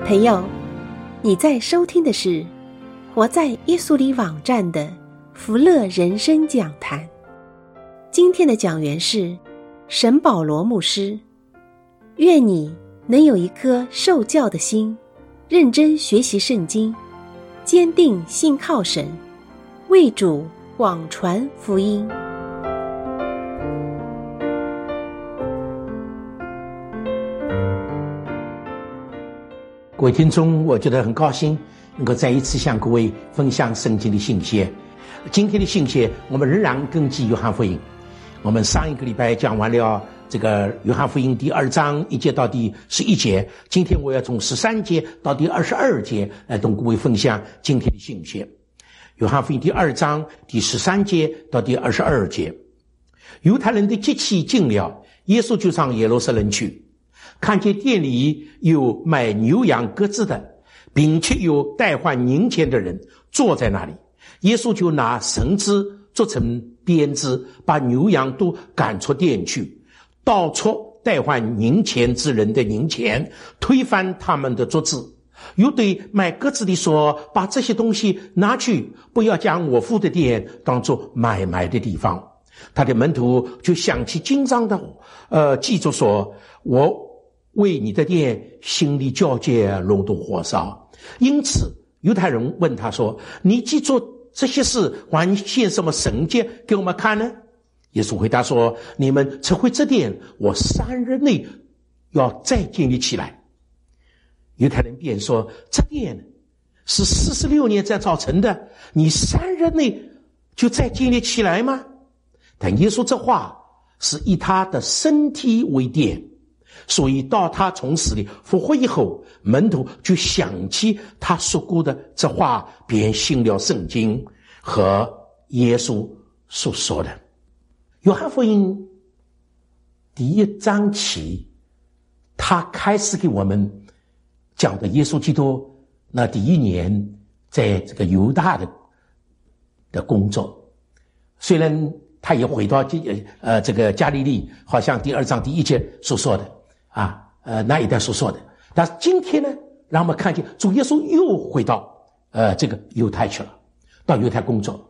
朋友，你在收听的是活在耶稣里网站的福乐人生讲坛。今天的讲员是沈保罗牧师。愿你能有一颗受教的心，认真学习圣经，坚定信靠神，为主广传福音。 各位听众，我觉得很高兴能够再一次向各位分享圣经的信息。今天的信息我们仍然根据约翰福音，我们上一个礼拜讲完了这个约翰福音第2章1节到第11节，今天我要从13节到第22节来同各位分享今天的信息。约翰福音第2章第13节到第22节，犹太人的节期近了，耶稣就上耶路撒冷去，看见店里有卖牛羊鸽子的，并且有代换银钱的人坐在那里，耶稣就拿绳子做成鞭子，把牛羊都赶出店去，倒出代换银钱之人的银钱，推翻他们的桌子，又对卖鸽子的说，把这些东西拿去，不要将我父的店当作买卖的地方。他的门徒就想起经上的记着说，我为你的店心里交界弄动火烧。因此犹太人问他说，你既做这些事，还现什么神迹给我们看呢？耶稣回答说，你们撤回这店，我3日内要再建立起来。犹太人便说，这店是46年才造成的，你3日内就再建立起来吗？但耶稣这话是以他的身体为殿，所以到他从死里复活以后，门徒就想起他说过的这话，便信了圣经和耶稣所说的。约翰福音第1章起，他开始给我们讲的耶稣基督那第1年在这个犹大的工作。虽然他也回到这个加利利，好像第2章第1节所说的那一带所说的，但是今天呢，让我们看见主耶稣又回到这个犹太去了，到犹太工作。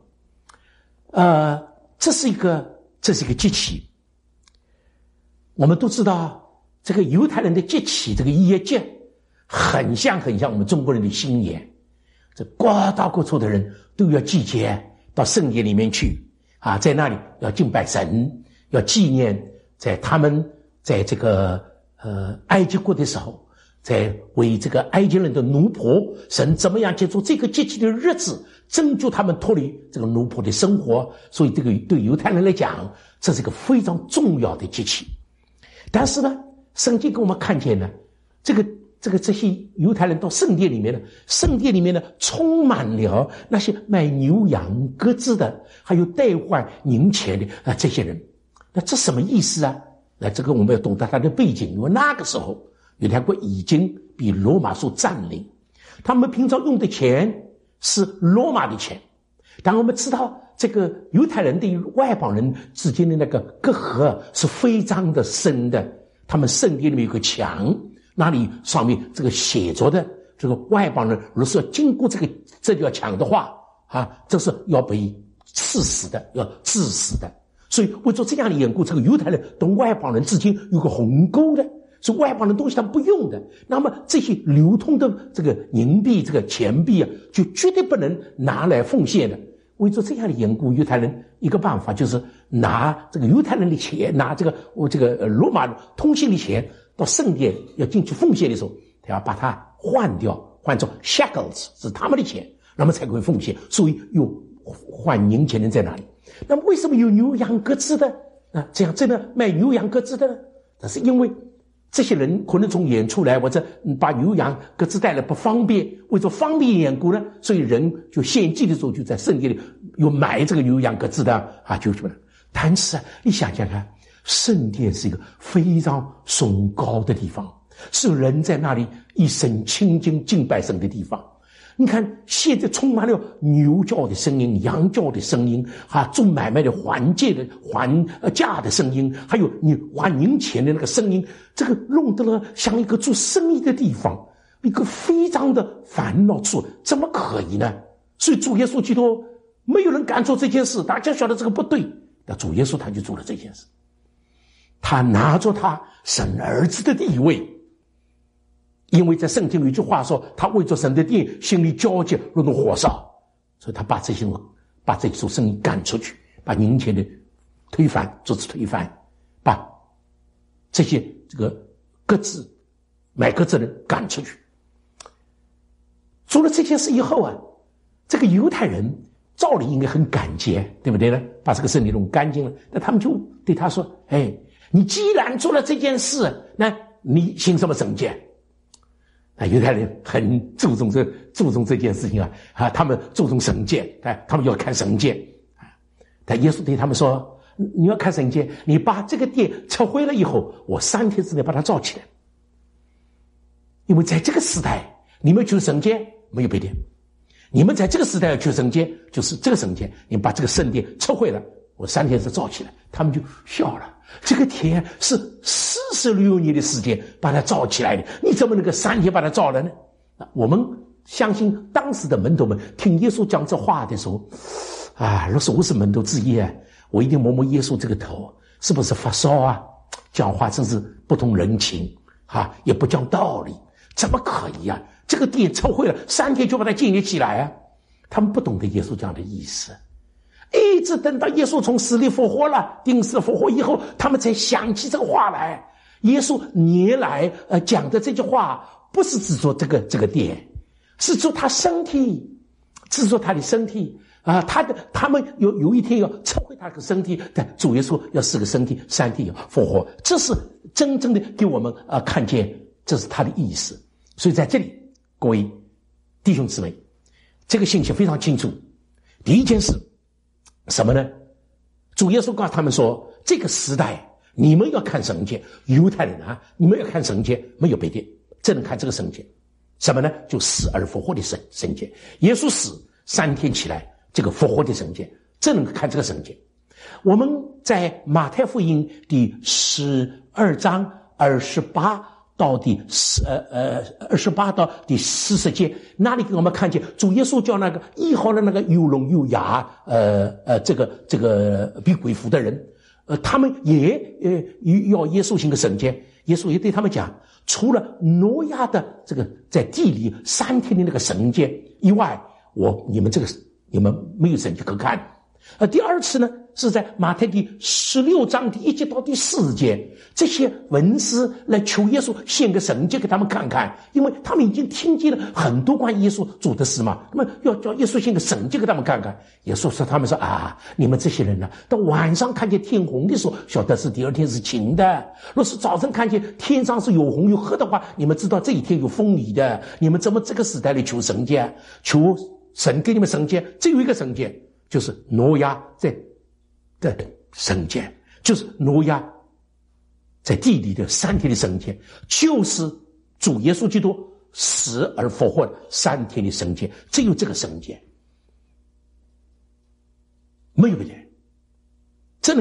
这是一个节期。我们都知道这个犹太人的节期，这个逾越节很像我们中国人的新年，这各到各处的人都要集结到圣殿里面去在那里要敬拜神，要纪念在他们在这个埃及国的时候，在为这个埃及人的奴仆，神怎么样借助这个节期的日子拯救他们脱离这个奴仆的生活。所以这个对犹太人来讲，这是一个非常重要的节期。但是呢，圣经给我们看见呢，这些犹太人到圣殿里面呢，充满了那些卖牛羊鸽子的，还有代换银钱的这些人。那这什么意思啊？那这个我们要懂得它的背景，因为那个时候犹太国已经被罗马所占领，他们平常用的钱是罗马的钱。但我们知道这个犹太人对于外邦人之间的那个隔阂是非常的深的。他们圣殿里面有个墙，那里上面这个写着的，这个外邦人如果是要经过这条墙的话这是要被刺死的，要致死的。所以为着这样的缘故，这个犹太人跟外邦人之间有个鸿沟的，是外邦人东西他们不用的。那么这些流通的这个银币，这个钱币就绝对不能拿来奉献的。为着这样的缘故，犹太人一个办法就是拿这个犹太人的钱，拿这个罗马通信的钱，到圣殿要进去奉献的时候，他要把它换掉，换成 shekels， 是他们的钱，那么才可以奉献。所以有换银钱的在哪里？那么为什么有牛羊鸽子的这样真的卖牛羊鸽子的呢？那是因为这些人可能从远处来，或者把牛羊鸽子带来不方便，为着方便缘故呢，所以人就献祭的时候就在圣殿里有买这个牛羊鸽子的就什么。但是你想想看，圣殿是一个非常崇高的地方，是人在那里一生亲近敬拜神的地方。你看现在充满了牛叫的声音，羊叫的声音做买卖的还价的声音，还有你还银钱的那个声音，这个弄得了像一个做生意的地方。 一个非常的烦恼处，怎么可以呢？所以主耶稣基督没有人敢做这件事，大家晓得这个不对，那主耶稣他就做了这件事。他拿着他神儿子的地位，因为在圣经有一句话说，他为着神的殿心里焦急如同火烧，所以他把这些人把这组生意赶出去，把银钱的推翻，阻止推翻，把这些买鸽子的人赶出去。做了这件事以后啊，这个犹太人照理应该很感激，对不对呢？把这个圣地弄干净了，那他们就对他说：“哎，你既然做了这件事，那你行什么惩戒？”那犹太人很注重这件事情啊，他们注重惩戒，他们要看惩戒。但耶稣对他们说：“你要看惩戒，你把这个殿拆毁了以后，我3天之内把它造起来。因为在这个时代，你们求惩戒没有别的。你们在这个时代要求惩戒，就是这个惩戒，你把这个圣殿拆毁了，我3天是造起来。”他们就笑了，这个田是46年的时间把它造起来的，你怎么能够3天把它造了呢？我们相信当时的门徒们听耶稣讲这话的时候啊，若是我是门徒之一啊，我一定摸摸耶稣这个头，是不是发烧啊？讲话真是不通人情啊，也不讲道理，怎么可以啊？这个殿拆毁了3天就把它建立起来啊！他们不懂得耶稣这样的意思，一直等到耶稣从死里复活了，钉死复活以后，他们才想起这个话来。耶稣年来讲的这句话，不是只说这个殿，是说他身体，是说他的身体啊，他们有一天要拆毁他的身体，但主耶稣要是个身体，3天要复活，这是真正的给我们看见，这是他的意思。所以在这里，各位弟兄姊妹，这个信息非常清楚。第一件事什么呢？主耶稣告诉他们说，这个时代你们要看圣洁，犹太人啊，你们要看圣洁，没有别的，只能看这个圣洁。什么呢？就死而复活的圣洁。耶稣死3天起来，这个复活的圣洁，只能看这个圣洁。我们在马太福音第12章28到第28到第40节，那里给我们看见主耶稣叫那个医好了那个有聋有哑这个被鬼附的人，他们也要耶稣行个圣洁。耶稣也对他们讲，除了挪亚的这个在地里3天的那个圣洁以外，你们没有圣洁可看。第二次呢，是在马太第16章第1节到第4节，这些文士来求耶稣献个圣洁给他们看看，因为他们已经听见了很多关于耶稣做的事嘛，那么要叫耶稣献个圣洁给他们看看。耶稣说他们说啊，你们这些人呢，到晚上看见天红的时候，晓得是第2天是晴的；若是早晨看见天上是有红有黑的话，你们知道这一天有风雨的。你们怎么这个时代里求圣洁？求神给你们圣洁，只有一个圣洁，就是挪亚在的圣洁，就是挪亚在地里的3天的圣洁，就是主耶稣基督死而复活3天的圣洁，只有这个圣洁，没有别的。这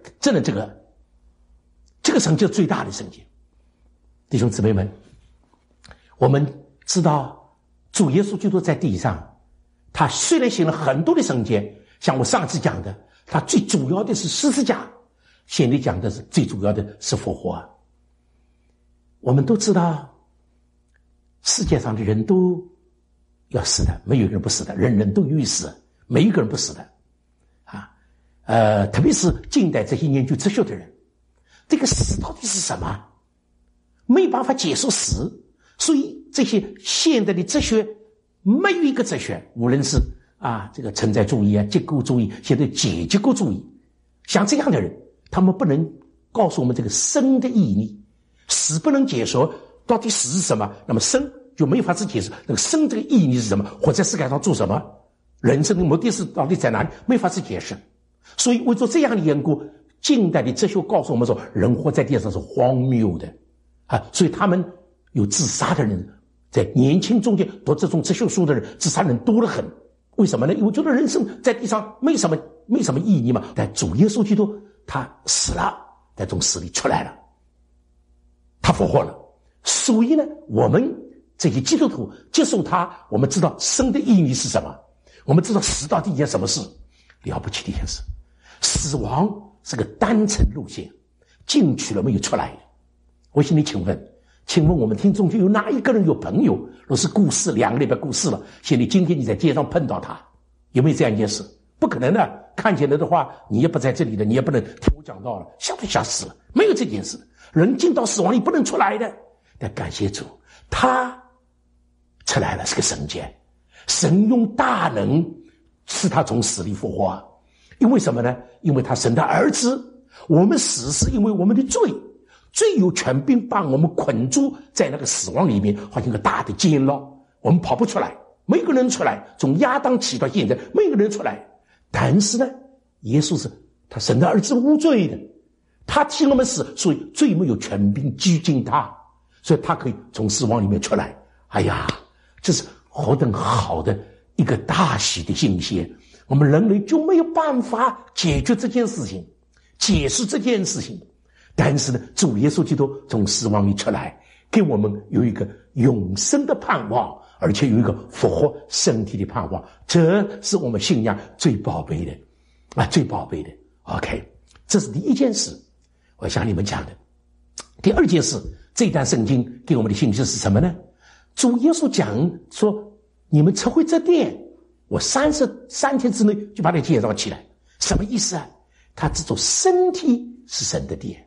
个圣洁最大的圣洁。弟兄姊妹们，我们知道主耶稣基督在地上，他虽然行了很多的圣洁，像我上次讲的，他最主要的是十字架，现在讲的是最主要的是复活。我们都知道世界上的人都要死的，没有人不死的，人人都有死，没一个人不死的特别是近代这些研究哲学的人，这个死到底是什么，没有办法解释死。所以这些现代的哲学没有一个哲学，无论是这个存在主义结构主义，现在解结构主义，像这样的人，他们不能告诉我们这个生的意义，死不能解说到底死是什么，那么生就没法子解释那个生这个意义是什么，活在世界上做什么，人生的目的是到底在哪里，没法子解释。所以为做这样的缘故，近代的哲学告诉我们说，人活在地上是荒谬的所以他们有自杀的人，在年轻中间读这种哲学书的人，自杀人多得很。为什么呢？因为觉得人生在地上没什么意义嘛。但主耶稣基督他死了，在从死里出来了，他复活了。所以呢，我们这些基督徒接受他，我们知道生的意义是什么，我们知道死到底一件什么事，了不起的一件事。死亡是个单程路线，进去了没有出来的。我请你请问我们听众就有哪一个人有朋友若是过世2个礼拜过世了，现在今天你在街上碰到他，有没有这样一件事？不可能的，看见了的话你也不在这里的，你也不能听我讲到了，吓死了，没有这件事。人进到死亡里不能出来的。但感谢主，他出来了，是个神迹，神用大能使他从死里复活。因为什么呢？因为他神的儿子。我们死是因为我们的罪有权柄把我们捆住在那个死亡里面，好像一个大的监牢，我们跑不出来，没个人出来，从亚当起到现在没个人出来。但是呢，耶稣是他神的儿子，无罪的，他替我们死，所以罪没有权柄拘禁他，所以他可以从死亡里面出来。哎呀，这是何等好的一个大喜的信息。我们人类就没有办法解决这件事情，解释这件事情，但是呢，主耶稣基督从死亡里出来，给我们有一个永生的盼望，而且有一个复活身体的盼望，这是我们信仰最宝贝的最宝贝的。 OK， 这是第一件事我向你们讲的。第二件事，这段圣经给我们的信息是什么呢？主耶稣讲说，你们撤回这殿，我3天之内就把它建造起来。什么意思啊？他这种身体是神的殿。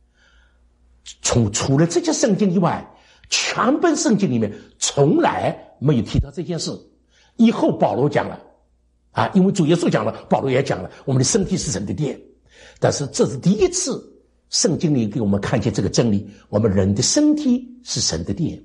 除了这些圣经以外，全本圣经里面从来没有提到这件事。以后保罗讲了因为主耶稣讲了，保罗也讲了，我们的身体是神的殿。但是这是第一次圣经里给我们看见这个真理，我们人的身体是神的殿。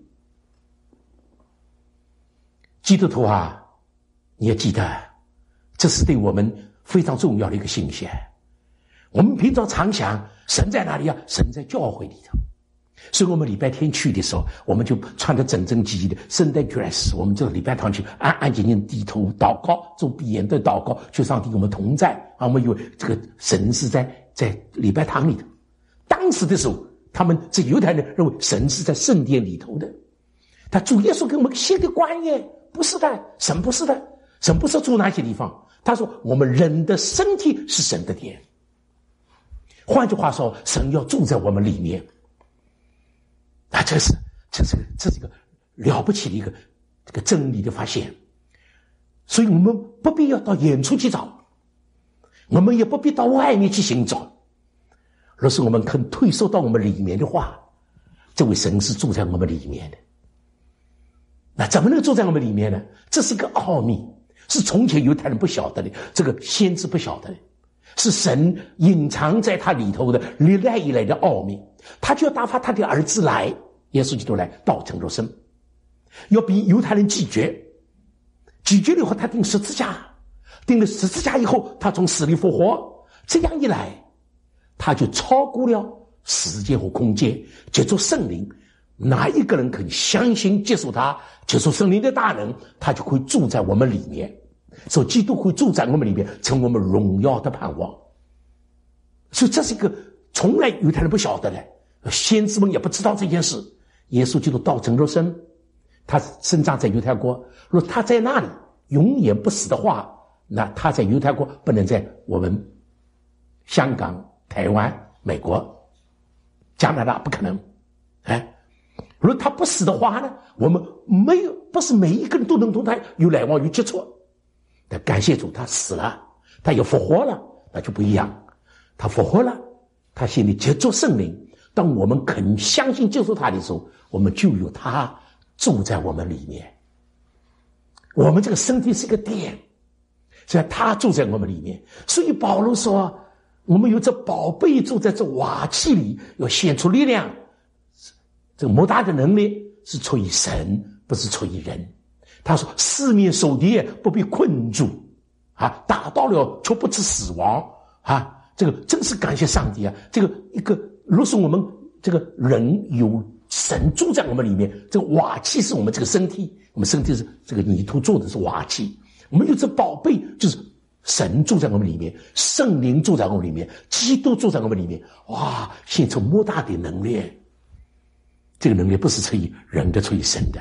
基督徒你也记得，这是对我们非常重要的一个信息。我们平常常想神在哪里神在教会里头。所以我们礼拜天去的时候，我们就穿得整整齐齐的圣诞 dress， 我们这个礼拜堂去安安静静低头祷告，做闭眼的祷告，求上帝跟我们同在我们以为这个神是在礼拜堂里头。当时的时候，他们这犹太人认为神是在圣殿里头的。但主耶稣给我们新的观念，不是的，神不是的，神不是住那些地方。他说我们人的身体是神的殿。换句话说，神要住在我们里面。这是一个了不起的这个真理的发现。所以我们不必要到远处去找，我们也不必到外面去寻找。若是我们肯退缩到我们里面的话，这位神是住在我们里面的。那怎么能住在我们里面呢？这是个奥秘，是从前犹太人不晓得的，这个先知不晓得的，是神隐藏在他里头的历代以来的奥秘。他就要打发他的儿子来，耶稣基督来道成肉身，要比犹太人拒绝了以后，他钉十字架，钉了十字架以后，他从死里复活。这样一来，他就超过了时间和空间，接触圣灵。哪一个人可以相信接受他，接受圣灵的大能，他就会住在我们里面。所以基督会住在我们里面，成为我们荣耀的盼望。所以这是一个从来犹太人不晓得的，先知们也不知道这件事。耶稣基督道成肉身，他生长在犹太国，如果他在那里永远不死的话，那他在犹太国不能在我们香港、台湾、美国、加拿大不可能。如果他不死的话呢，我们不是每一个人都能同他有来往有接触。但感谢主，他死了，他又复活了，那就不一样。他复活了，他心里接触圣灵。当我们肯相信接受他的时候，我们就有他住在我们里面。我们这个身体是个殿，所以他住在我们里面。所以保罗说，我们有这宝贝住在这瓦器里，要显出力量。这个莫大的能力是出于神，不是出于人。他说四面受敌不被困住打到了却不致死亡这个真是感谢上帝这个若是我们这个人有神住在我们里面，这个瓦器是我们这个身体，我们身体是这个泥土做的，是瓦器。我们有这宝贝，就是神住在我们里面，圣灵住在我们里面，基督住在我们里面。显出莫大的能力。这个能力不是出于人的，出于神的。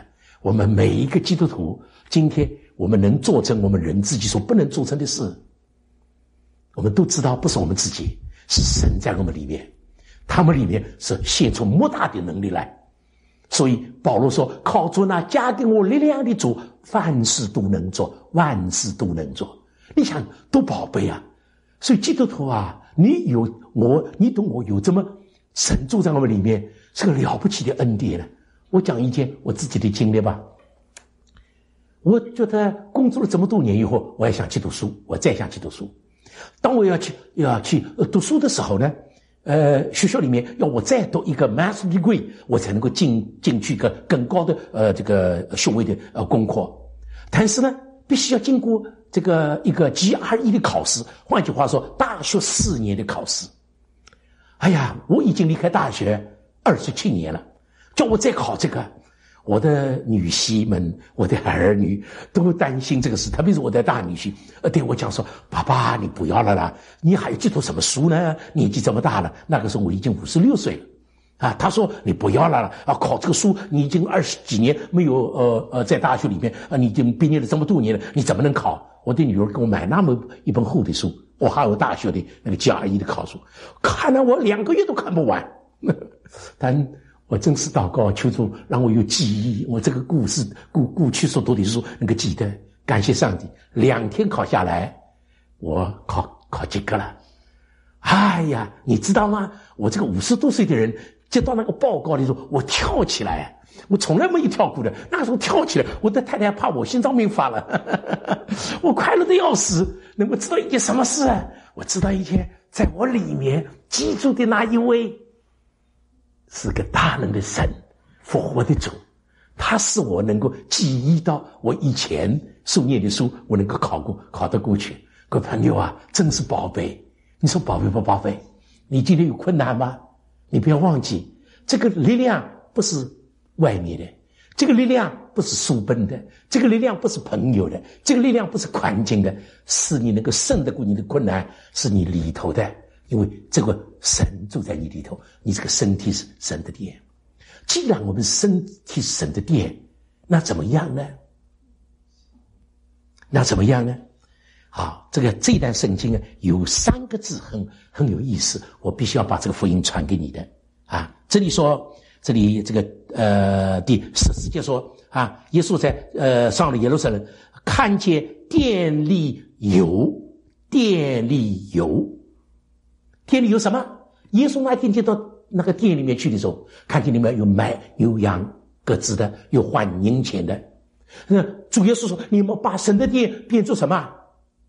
我们每一个基督徒，今天我们能做成我们人自己所不能做成的事，我们都知道不是我们自己，是神在我们里面，他们里面是献出莫大的能力来。所以保罗说，靠着那加给我力量的主，凡事都能做，万事都能做。你想多宝贝啊！所以基督徒啊，你懂我有这么神住在我们里面，是个了不起的恩典了。我讲一件我自己的经历吧。我觉得工作了这么多年以后，我也想去读书，我再想去读书。当我要去读书的时候呢，学校里面要我再读一个 master degree， 我才能够进去一个更高的这个学位的功课。但是呢，必须要经过这个一个 GRE 的考试，换句话说，大学4年的考试。哎呀，我已经离开大学27年了，叫我再考这个，我的女婿们，我的儿女都担心这个事，特别是我的大女婿，对我讲说：“爸爸，你不要了啦，你还要去读什么书呢？年纪这么大了。”那个时候我已经56岁了，啊，他说：“你不要了啊，考这个书，你已经20几年没有在大学里面你已经毕业了这么多年了，你怎么能考？”我的女儿给我买那么一本厚的书，我还有大学的那个GRE的考书，看了我2个月都看不完，但我真是祷告求主让我有记忆，我这个故事过去所读的书能够记得，感谢上帝，2天考下来，我考及格了。哎呀，你知道吗？我这个50多岁的人接到那个报告的时候，我跳起来，我从来没有跳过的，那个时候跳起来，我的太太怕我心脏病发了，我快乐的要死。能够知道一件什么事啊？我知道一件，在我里面记住的那一位是个大能的神，复活的主，他使我能够记忆到我以前所念的书，我能够考得过去。各位朋友啊，真是宝贝。你说宝贝不宝贝？你今天有困难吗？你不要忘记，这个力量不是外面的，这个力量不是书本的，这个力量不是朋友的，这个力量不是环境的，是你能够胜得过你的困难，是你里头的。因为这个神住在你里头，你这个身体是神的殿。既然我们身体是神的殿，那怎么样呢？好，这一段圣经有3个字很有意思，我必须要把这个福音传给你的啊。这里这个第14节说啊，耶稣在上了耶路撒冷，看见殿里有什么？耶稣那天进到那个店里面去的时候，看见里面有卖牛羊各自的，有换银钱的。主耶稣说：“你们把神的殿变作什么？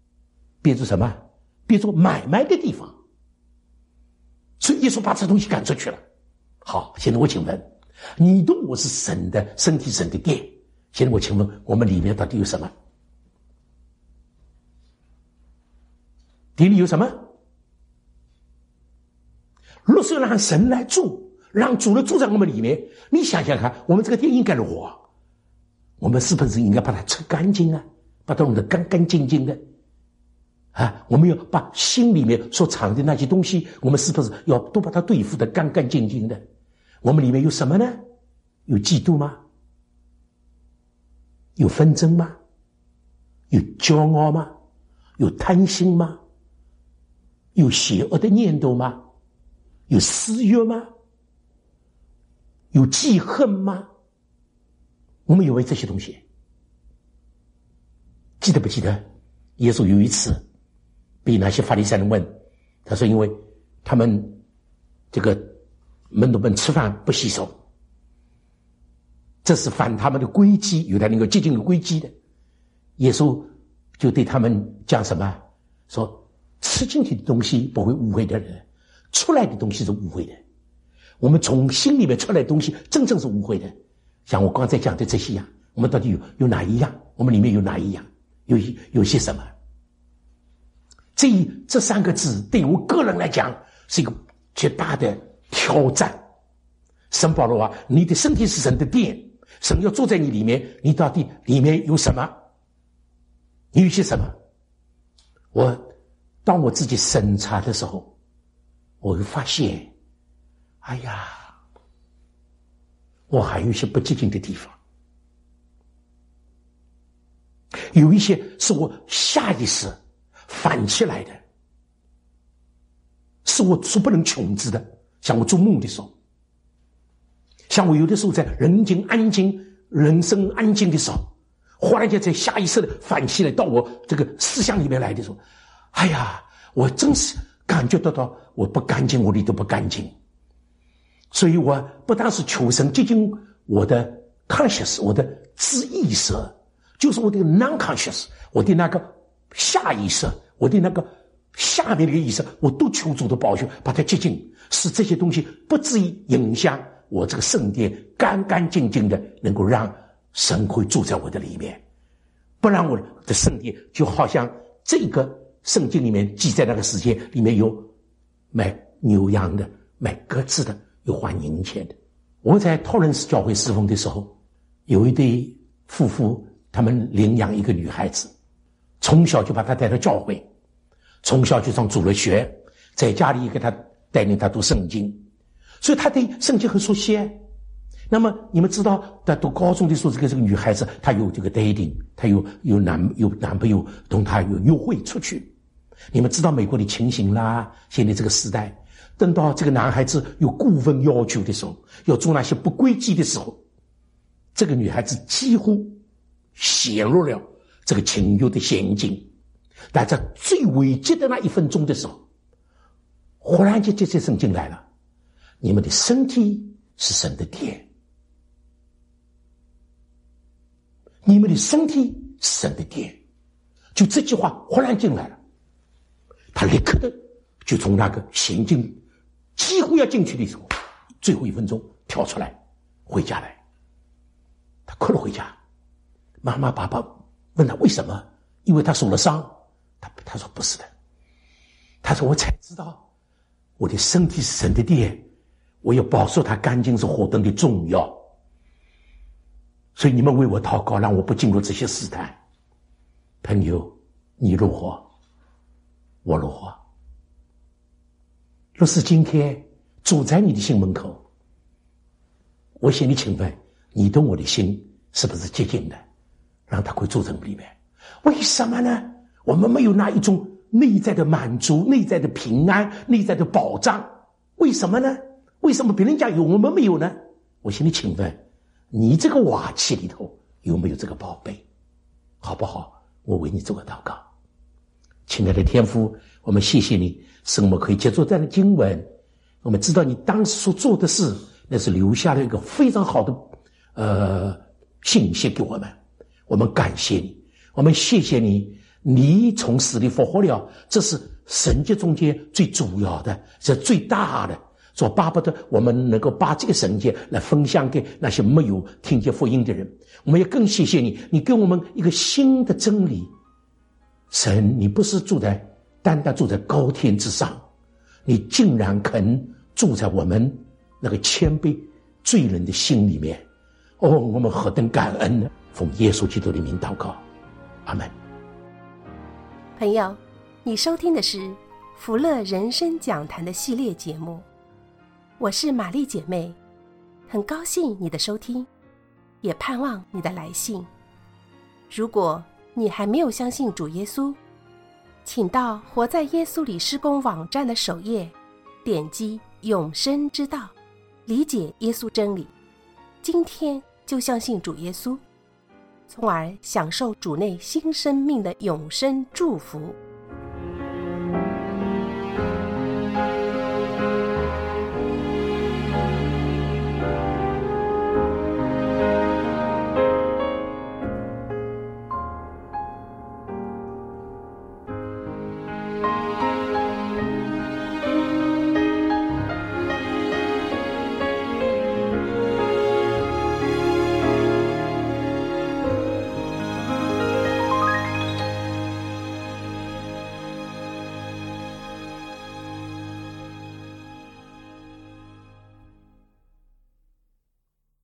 变作买卖的地方。”所以耶稣把这东西赶出去了。好，现在我请问，你懂我是神的身体，神的殿。现在我请问，我们里面到底有什么？殿里有什么？若是让神来住，让主来住在我们里面，你想想看，我们这个殿应该如何？我们是不是应该把它擦干净啊？把它弄得干干净净的啊？我们要把心里面所藏的那些东西，我们是不是要都把它对付得干干净净的？我们里面有什么呢？有嫉妒吗？有纷争吗？有骄傲吗？有贪心吗？有邪恶的念头吗？有私欲吗？有记恨吗？我们有没有这些东西？记得不记得耶稣有一次被那些法利赛人问，他说因为他们这个门徒们吃饭不洗手，这是反他们的规矩，有他那个洁净的规矩的。耶稣就对他们讲什么？说吃进去的东西不会污秽的人，出来的东西是污秽的。我们从心里面出来的东西真正是污秽的。像我刚才讲的这些样，我们到底有哪一样？我们里面有哪一样？有些什么？这3个字对我个人来讲是一个极大的挑战。圣保罗啊，你的身体是神的殿，神要住在你里面，你到底里面有什么？你有些什么？当我自己审查的时候，我会发现，哎呀，我还有一些不洁净的地方。 有一些是我下意识反起来的，是我所不能控制的。像我做梦的时候，像我有的时候在人间安静、人生安静的时候，忽然间在下意识的反起来到我这个思想里面来的时候，哎呀，我真是感觉得到我不干净，我里头不干净。所以我不但是求神接近我的 conscious， 我的知意识，就是我的 non-conscious， 我的那个下意识，我的那个下面的意识，我都求主的保佑，把它接近，使这些东西不至于影响我这个圣殿干干净净的，能够让神会住在我的里面，不然我的圣殿就好像这个圣经里面记载那个时间里面有卖牛羊的，卖鸽子的，有还银钱的。我在托伦斯教会侍奉的时候，有一对夫妇，他们领养一个女孩子，从小就把她带到教会，从小就上主日学，在家里给她带领她读圣经，所以她对圣经很熟悉。那么你们知道，在读高中的时候，这个女孩子她有这个 dating， 她有男朋友同她有约会出去。你们知道美国的情形啦，现在这个时代，等到这个男孩子有过分要求的时候，要做那些不规矩的时候，这个女孩子几乎陷入了这个情欲的陷阱。但在最危急的那1分钟的时候，忽然间这些圣经来了，你们的身体是神的殿，你们的身体是神的殿，就这句话忽然进来了，他立刻的就从那个陷阱几乎要进去的时候，最后1分钟跳出来回家来。他哭了回家，妈妈爸爸问他为什么，因为他受了伤。他说不是的，他说我才知道我的身体是神的殿，我要保守它干净是何等的重要，所以你们为我祷告，让我不进入这些试探。朋友，你如何，我如何？若是今天住在你的心门口，我向你请问，你对我的心是不是接近的，让他会住在里面？为什么呢？我们没有那一种内在的满足、内在的平安、内在的保障，为什么呢？为什么别人家有我们没有呢？我向你请问，你这个瓦器里头有没有这个宝贝？好不好？我为你做个祷告。亲爱的天父，我们谢谢你，使我们可以接触这样的经文，我们知道你当时所做的事，那是留下了一个非常好的信息给我们。我们感谢你，我们谢谢你，你从死里复活了，这是神迹中间最主要的，是最大的。所巴不得我们能够把这个神迹来分享给那些没有听见福音的人。我们也更谢谢你，你给我们一个新的真理。神，你不是单单住在高天之上，你竟然肯住在我们那个谦卑罪人的心里面。哦，我们何等感恩呢！奉耶稣基督的名祷告，阿们。 朋友，你收听的是福乐人生讲坛的系列节目，我是玛丽姐妹，很高兴你的收听，也盼望你的来信。如果你还没有相信主耶稣，请到活在耶稣里施工网站的首页，点击永生之道，理解耶稣真理，今天就相信主耶稣，从而享受主内新生命的永生祝福。